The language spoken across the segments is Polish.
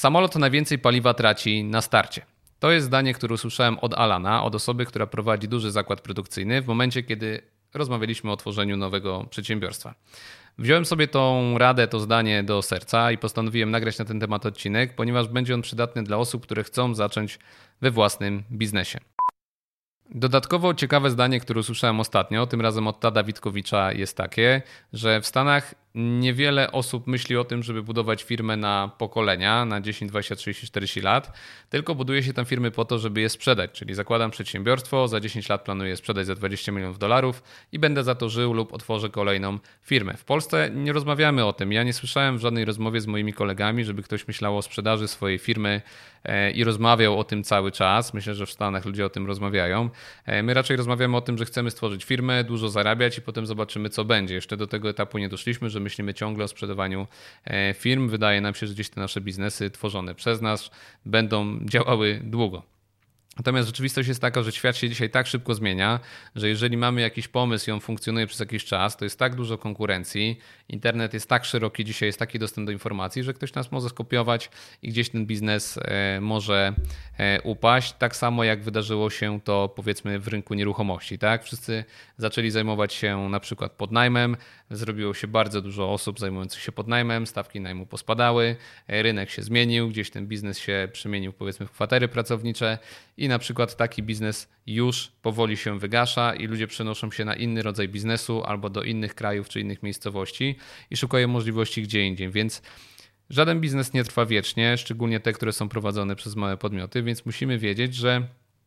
Samolot najwięcej paliwa traci na starcie. To jest zdanie, które usłyszałem od Alana, od osoby, która prowadzi duży zakład produkcyjny w momencie, kiedy rozmawialiśmy o tworzeniu nowego przedsiębiorstwa. Wziąłem sobie tą radę, to zdanie do serca i postanowiłem nagrać na ten temat odcinek, ponieważ będzie on przydatny dla osób, które chcą zacząć we własnym biznesie. Dodatkowo ciekawe zdanie, które usłyszałem ostatnio, tym razem od Tada Witkowicza, jest takie, że w Stanach niewiele osób myśli o tym, żeby budować firmę na pokolenia, na 10, 20, 30, 40 lat, tylko buduje się tam firmy po to, żeby je sprzedać, czyli zakładam przedsiębiorstwo, za 10 lat planuję je sprzedać za $20 milionów i będę za to żył lub otworzę kolejną firmę. W Polsce nie rozmawiamy o tym. Ja nie słyszałem w żadnej rozmowie z moimi kolegami, żeby ktoś myślał o sprzedaży swojej firmy i rozmawiał o tym cały czas. Myślę, że w Stanach ludzie o tym rozmawiają. My raczej rozmawiamy o tym, że chcemy stworzyć firmę, dużo zarabiać i potem zobaczymy, co będzie. Jeszcze do tego etapu nie doszliśmy, że myślimy ciągle o sprzedawaniu firm. Wydaje nam się, że gdzieś te nasze biznesy tworzone przez nas będą działały długo. Natomiast rzeczywistość jest taka, że świat się dzisiaj tak szybko zmienia, że jeżeli mamy jakiś pomysł i on funkcjonuje przez jakiś czas, to jest tak dużo konkurencji, internet jest tak szeroki, dzisiaj jest taki dostęp do informacji, że ktoś nas może skopiować i gdzieś ten biznes może upaść. Tak samo jak wydarzyło się to powiedzmy w rynku nieruchomości. Tak? Wszyscy zaczęli zajmować się na przykład podnajmem, zrobiło się bardzo dużo osób zajmujących się podnajmem, stawki najmu pospadały, rynek się zmienił, gdzieś ten biznes się przemienił powiedzmy w kwatery pracownicze i na przykład taki biznes już powoli się wygasza i ludzie przenoszą się na inny rodzaj biznesu albo do innych krajów czy innych miejscowości i szukają możliwości gdzie indziej, więc żaden biznes nie trwa wiecznie, szczególnie te, które są prowadzone przez małe podmioty, więc musimy wiedzieć, że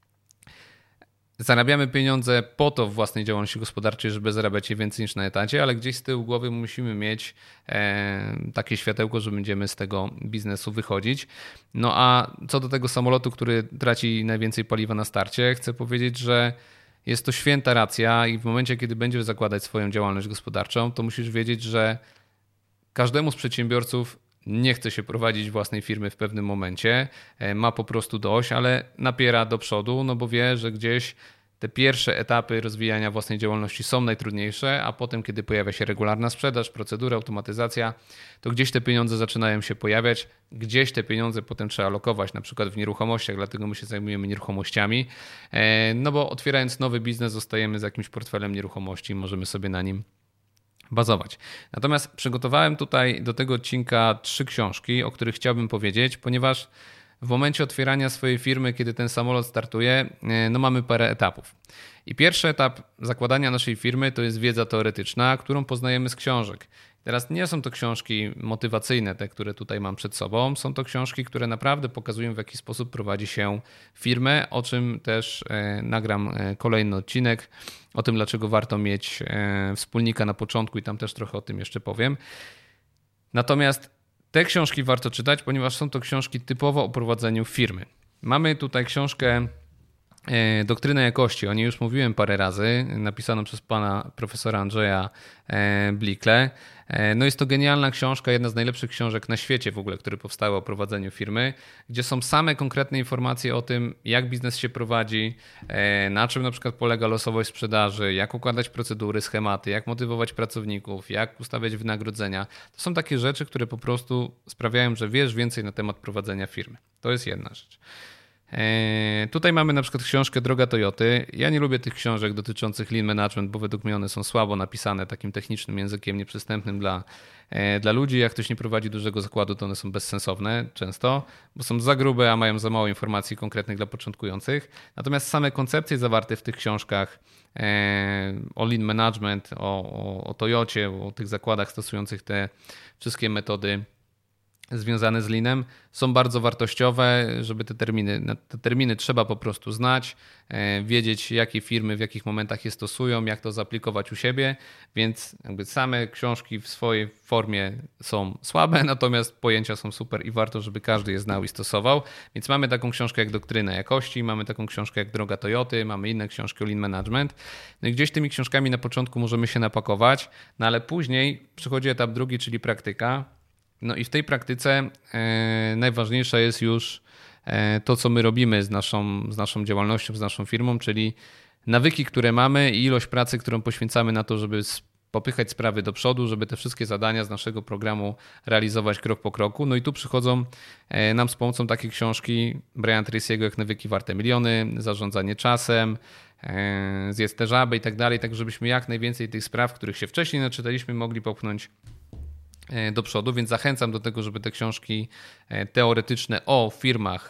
zarabiamy pieniądze po to w własnej działalności gospodarczej, żeby zarabiać je więcej niż na etacie, ale gdzieś z tyłu głowy musimy mieć takie światełko, że będziemy z tego biznesu wychodzić. No a co do tego samolotu, który traci najwięcej paliwa na starcie, chcę powiedzieć, że jest to święta racja i w momencie, kiedy będziesz zakładać swoją działalność gospodarczą, to musisz wiedzieć, że każdemu z przedsiębiorców nie chce się prowadzić własnej firmy w pewnym momencie, ma po prostu dość, ale napiera do przodu, no bo wie, że gdzieś te pierwsze etapy rozwijania własnej działalności są najtrudniejsze, a potem, kiedy pojawia się regularna sprzedaż, procedury, automatyzacja, to gdzieś te pieniądze zaczynają się pojawiać, gdzieś te pieniądze potem trzeba alokować, na przykład w nieruchomościach, dlatego my się zajmujemy nieruchomościami, no bo otwierając nowy biznes zostajemy z jakimś portfelem nieruchomości i możemy sobie na nim bazować. Natomiast przygotowałem tutaj do tego odcinka 3 książki, o których chciałbym powiedzieć, ponieważ w momencie otwierania swojej firmy, kiedy ten samolot startuje, no mamy parę etapów. I pierwszy etap zakładania naszej firmy to jest wiedza teoretyczna, którą poznajemy z książek. Teraz nie są to książki motywacyjne, te, które tutaj mam przed sobą. Są to książki, które naprawdę pokazują, w jaki sposób prowadzi się firmę, o czym też nagram kolejny odcinek, o tym, dlaczego warto mieć wspólnika na początku i tam też trochę o tym jeszcze powiem. Natomiast te książki warto czytać, ponieważ są to książki typowo o prowadzeniu firmy. Mamy tutaj książkę Doktryna jakości, o niej już mówiłem parę razy, napisaną przez pana profesora Andrzeja Blikle. No jest to genialna książka, jedna z najlepszych książek na świecie w ogóle, które powstały o prowadzeniu firmy, gdzie są same konkretne informacje o tym, jak biznes się prowadzi, na czym na przykład polega losowość sprzedaży, jak układać procedury, schematy, jak motywować pracowników, jak ustawiać wynagrodzenia. To są takie rzeczy, które po prostu sprawiają, że wiesz więcej na temat prowadzenia firmy. To jest jedna rzecz. Tutaj mamy na przykład książkę Droga Toyoty. Ja nie lubię tych książek dotyczących lean management, bo według mnie one są słabo napisane takim technicznym językiem nieprzystępnym dla ludzi. Jak ktoś nie prowadzi dużego zakładu, to one są bezsensowne często, bo są za grube, a mają za mało informacji konkretnych dla początkujących. Natomiast same koncepcje zawarte w tych książkach o lean management, o Toyocie, o tych zakładach stosujących te wszystkie metody związane z leanem są bardzo wartościowe, żeby te terminy trzeba po prostu znać, wiedzieć jakie firmy w jakich momentach je stosują, jak to zaaplikować u siebie, więc jakby same książki w swojej formie są słabe, natomiast pojęcia są super i warto, żeby każdy je znał i stosował. Więc mamy taką książkę jak Doktryna jakości, mamy taką książkę jak Droga Toyoty, mamy inne książki o lean management. No i gdzieś tymi książkami na początku możemy się napakować, no ale później przychodzi etap drugi, czyli praktyka. No i w tej praktyce najważniejsze jest już to, co my robimy z naszą działalnością, z naszą firmą, czyli nawyki, które mamy i ilość pracy, którą poświęcamy na to, żeby popychać sprawy do przodu, żeby te wszystkie zadania z naszego programu realizować krok po kroku. No i tu przychodzą nam z pomocą takie książki Briana Tracy'ego jak Nawyki warte miliony, Zarządzanie czasem, Zjedz te żaby i tak dalej, tak żebyśmy jak najwięcej tych spraw, których się wcześniej naczytaliśmy, mogli popchnąć do przodu, więc zachęcam do tego, żeby te książki teoretyczne o firmach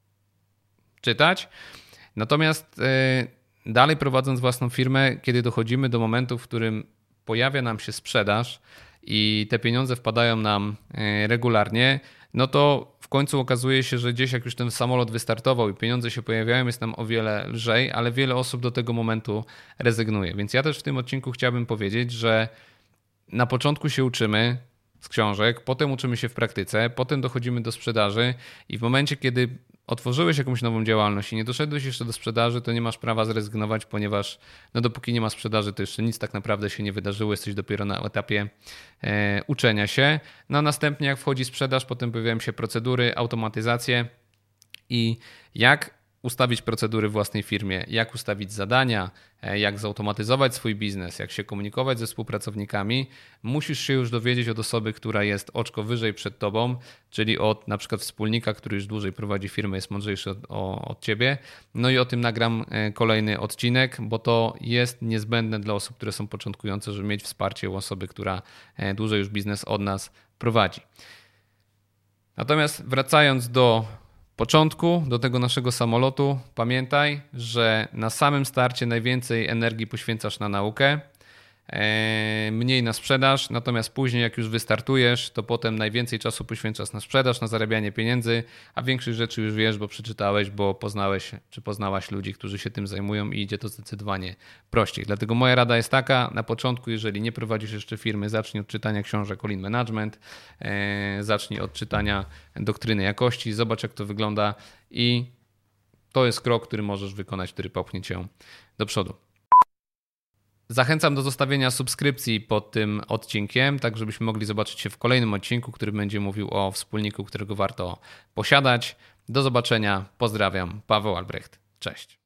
czytać. Natomiast dalej prowadząc własną firmę, kiedy dochodzimy do momentu, w którym pojawia nam się sprzedaż i te pieniądze wpadają nam regularnie, no to w końcu okazuje się, że gdzieś jak już ten samolot wystartował i pieniądze się pojawiają, jest nam o wiele lżej, ale wiele osób do tego momentu rezygnuje. Więc ja też w tym odcinku chciałbym powiedzieć, że na początku się uczymy z książek, potem uczymy się w praktyce, potem dochodzimy do sprzedaży i w momencie, kiedy otworzyłeś jakąś nową działalność i nie doszedłeś jeszcze do sprzedaży, to nie masz prawa zrezygnować, ponieważ no dopóki nie ma sprzedaży, to jeszcze nic tak naprawdę się nie wydarzyło, jesteś dopiero na etapie uczenia się. No a następnie jak wchodzi sprzedaż, potem pojawiają się procedury, automatyzacje i jak ustawić procedury w własnej firmie, jak ustawić zadania, jak zautomatyzować swój biznes, jak się komunikować ze współpracownikami, musisz się już dowiedzieć od osoby, która jest oczko wyżej przed tobą, czyli od na przykład wspólnika, który już dłużej prowadzi firmę, jest mądrzejszy od ciebie. No i o tym nagram kolejny odcinek, bo to jest niezbędne dla osób, które są początkujące, żeby mieć wsparcie u osoby, która dłużej już biznes od nas prowadzi. Natomiast wracając do początku, do tego naszego samolotu, pamiętaj, że na samym starcie najwięcej energii poświęcasz na naukę, mniej na sprzedaż, natomiast później jak już wystartujesz, to potem najwięcej czasu poświęcasz na sprzedaż, na zarabianie pieniędzy, a większość rzeczy już wiesz, bo przeczytałeś, bo poznałeś czy poznałaś ludzi, którzy się tym zajmują i idzie to zdecydowanie prościej. Dlatego moja rada jest taka, na początku, jeżeli nie prowadzisz jeszcze firmy, zacznij od czytania książek o Lean Management, zacznij od czytania doktryny jakości, zobacz jak to wygląda i to jest krok, który możesz wykonać, który popchnie cię do przodu. Zachęcam do zostawienia subskrypcji pod tym odcinkiem, tak żebyśmy mogli zobaczyć się w kolejnym odcinku, który będzie mówił o wspólniku, którego warto posiadać. Do zobaczenia, pozdrawiam, Paweł Albrecht. Cześć.